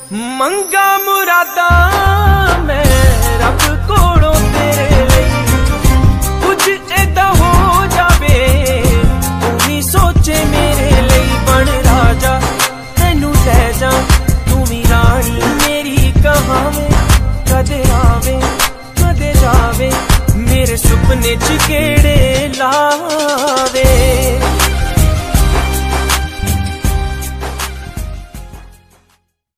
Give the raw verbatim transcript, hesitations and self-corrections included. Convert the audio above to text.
मंगा मुरादा मैं रब कोलों तेरे लई, कुछ ऐदा हो जावे तू भी सोचे मेरे लई। बन राजा तेनू लै जा तू भी रानी मेरी कहावे, कदे आवे कदे जावे मेरे सुपने च केड़े ला